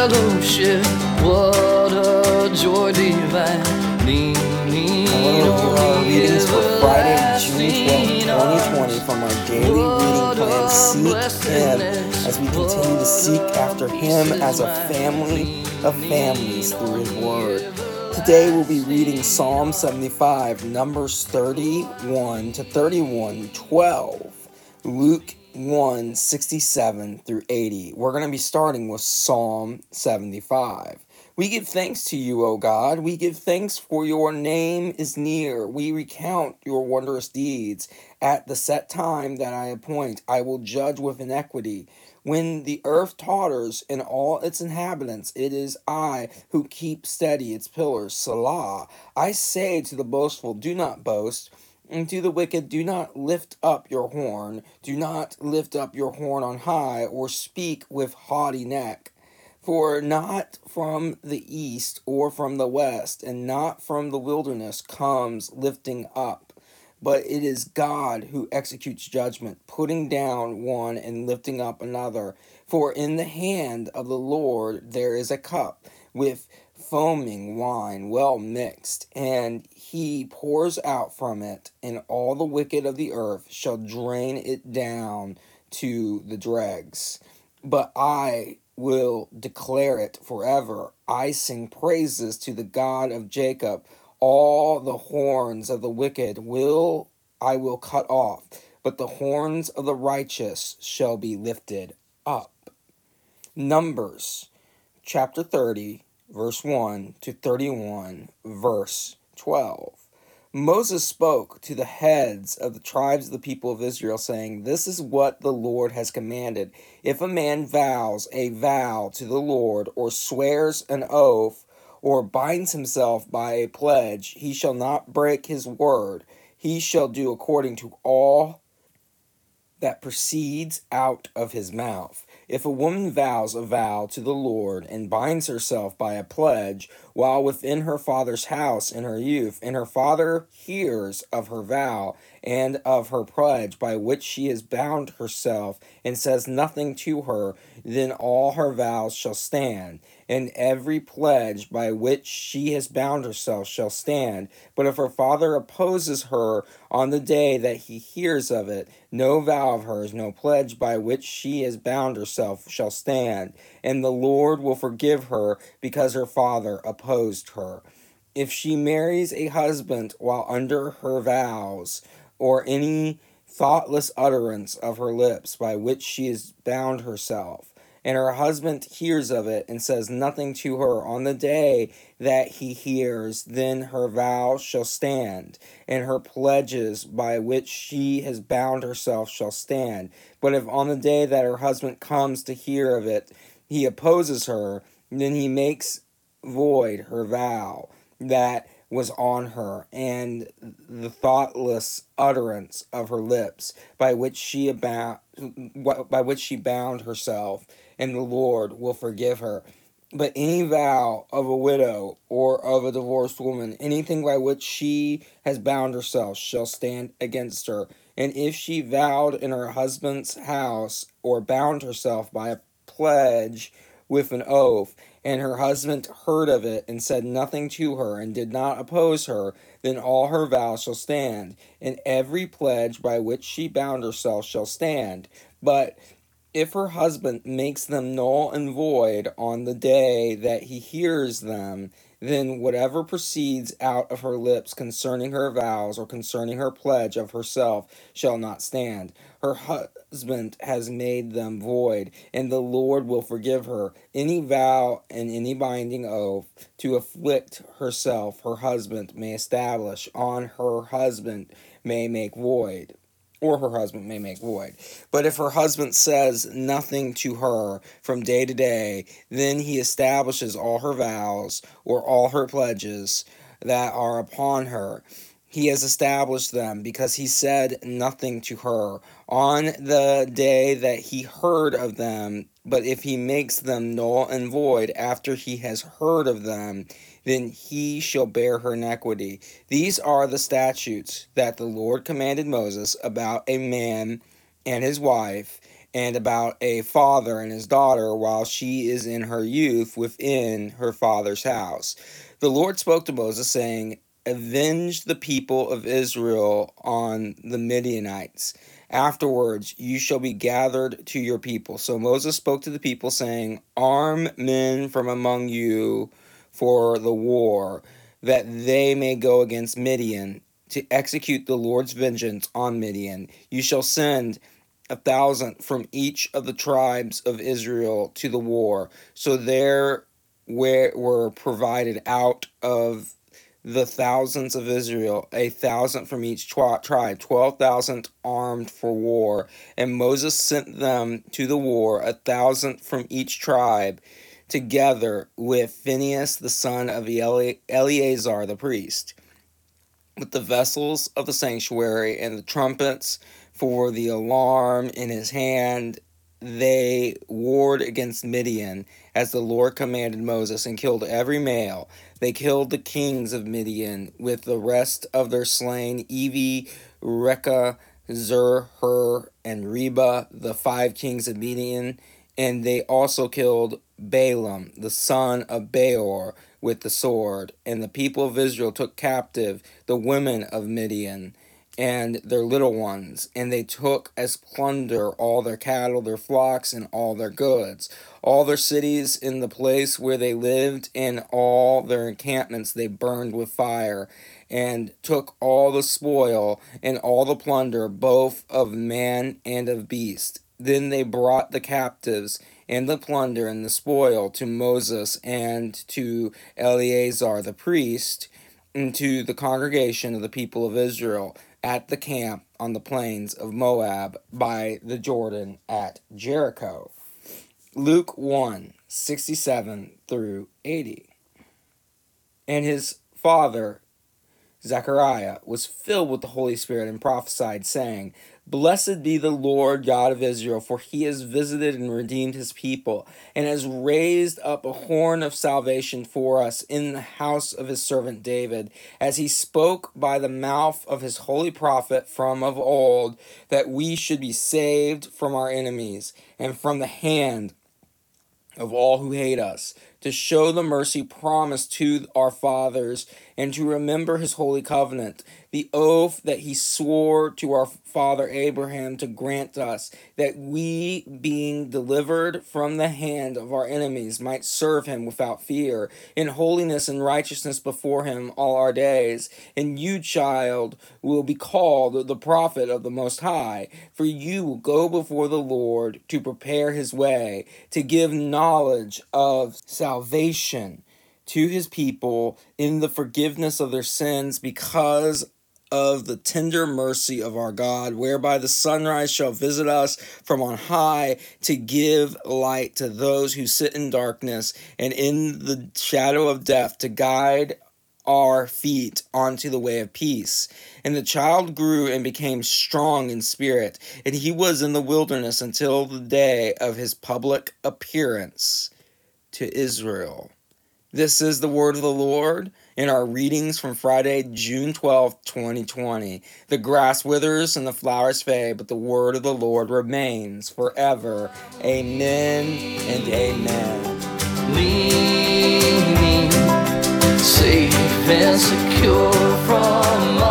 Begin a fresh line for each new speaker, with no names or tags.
fellowship, what a joy divine.
Hello, here are our readings for Friday, June 12th, 2020 from our daily reading plan, Seek Him, as we continue to seek after Him as a family of families through His Word. Today we'll be reading Psalm 75, Numbers 31 to 31, 12, Luke 1, 67 through 80. We're going to be starting with Psalm 75. We give thanks to you, O God. We give thanks for your name is near. We recount your wondrous deeds. At the set time that I appoint, I will judge with inequity. When the earth totters and all its inhabitants, it is I who keep steady its pillars. Selah. I say to the boastful, do not boast. And to the wicked, do not lift up your horn. Do not lift up your horn on high, or speak with haughty neck. For not from the east or from the west, and not from the wilderness comes lifting up, but it is God who executes judgment, putting down one and lifting up another. For in the hand of the Lord there is a cup with foaming wine well mixed, and he pours out from it, and all the wicked of the earth shall drain it down to the dregs. But I will declare it forever. I sing praises to the God of Jacob. All the horns of the wicked I will cut off, but the horns of the righteous shall be lifted up. Numbers chapter 30, verse 1 to 31, verse 12. Moses spoke to the heads of the tribes of the people of Israel, saying, This is what the Lord has commanded. If a man vows a vow to the Lord, or swears an oath, or binds himself by a pledge, he shall not break his word. He shall do according to all that proceeds out of his mouth. If a woman vows a vow to the Lord and binds herself by a pledge while within her father's house in her youth, and her father hears of her vow and of her pledge by which she has bound herself, and says nothing to her, then all her vows shall stand, and every pledge by which she has bound herself shall stand. But if her father opposes her on the day that he hears of it, no vow of hers, no pledge by which she has bound herself shall stand, and the Lord will forgive her because her father opposed her. If she marries a husband while under her vows, or any thoughtless utterance of her lips by which she has bound herself, and her husband hears of it and says nothing to her on the day that he hears, then her vow shall stand, and her pledges by which she has bound herself shall stand. But if on the day that her husband comes to hear of it, he opposes her, then he makes void her vow that was on her, and the thoughtless utterance of her lips by which she bound herself, and the Lord will forgive her. But any vow of a widow or of a divorced woman, anything by which she has bound herself, shall stand against her. And if she vowed in her husband's house, or bound herself by a pledge with an oath, and her husband heard of it and said nothing to her and did not oppose her, then all her vows shall stand, and every pledge by which she bound herself shall stand. But if her husband makes them null and void on the day that he hears them, then whatever proceeds out of her lips concerning her vows or concerning her pledge of herself shall not stand. Her husband has made them void, and the Lord will forgive her. Any vow and any binding oath to afflict herself her husband may establish on her husband may make void. Or her husband may make void. But if her husband says nothing to her from day to day, then he establishes all her vows or all her pledges that are upon her. He has established them because he said nothing to her on the day that he heard of them. But if he makes them null and void after he has heard of them, then he shall bear her iniquity. These are the statutes that the Lord commanded Moses about a man and his wife, and about a father and his daughter while she is in her youth within her father's house. The Lord spoke to Moses, saying, Avenge the people of Israel on the Midianites. Afterwards you shall be gathered to your people. So Moses spoke to the people, saying, Arm men from among you for the war, that they may go against Midian, to execute the Lord's vengeance on Midian. You shall send 1,000 from each of the tribes of Israel to the war. So there were provided out of the thousands of Israel 1,000 from each tribe, 12,000 armed for war. And Moses sent them to the war, 1,000 from each tribe, together with Phinehas the son of Eleazar the priest, with the vessels of the sanctuary and the trumpets for the alarm in his hand. They warred against Midian, as the Lord commanded Moses, and killed every male. They killed the kings of Midian with the rest of their slain, Evi, Rekah, Zur, Hur, and Reba, the 5 kings of Midian. And they also killed Balaam, the son of Beor, with the sword. And the people of Israel took captive the women of Midian and their little ones, and they took as plunder all their cattle, their flocks, and all their goods, all their cities in the place where they lived, and all their encampments they burned with fire, and took all the spoil and all the plunder, both of man and of beast. Then they brought the captives and the plunder and the spoil to Moses and to Eleazar the priest, and to the congregation of the people of Israel at the camp on the plains of Moab by the Jordan at Jericho. Luke 1:67 through 80. And his father Zechariah was filled with the Holy Spirit and prophesied, saying, Blessed be the Lord God of Israel, for he has visited and redeemed his people, and has raised up a horn of salvation for us in the house of his servant David, as he spoke by the mouth of his holy prophet from of old, that we should be saved from our enemies, and from the hand of all who hate us, to show the mercy promised to our fathers, and to remember his holy covenant, the oath that he swore to our father Abraham to grant us, that we, being delivered from the hand of our enemies, might serve him without fear, in holiness and righteousness before him all our days. And you, child, will be called the prophet of the Most High, for you will go before the Lord to prepare his way, to give knowledge of salvation to his people in the forgiveness of their sins, because of the tender mercy of our God, whereby the sunrise shall visit us from on high, to give light to those who sit in darkness and in the shadow of death, to guide our feet onto the way of peace. And the child grew and became strong in spirit, and he was in the wilderness until the day of his public appearance to Israel. This is the word of the Lord in our readings from Friday, June 12th, 2020. The grass withers and the flowers fade, but the word of the Lord remains forever. Amen and amen.
Lead me safe and secure from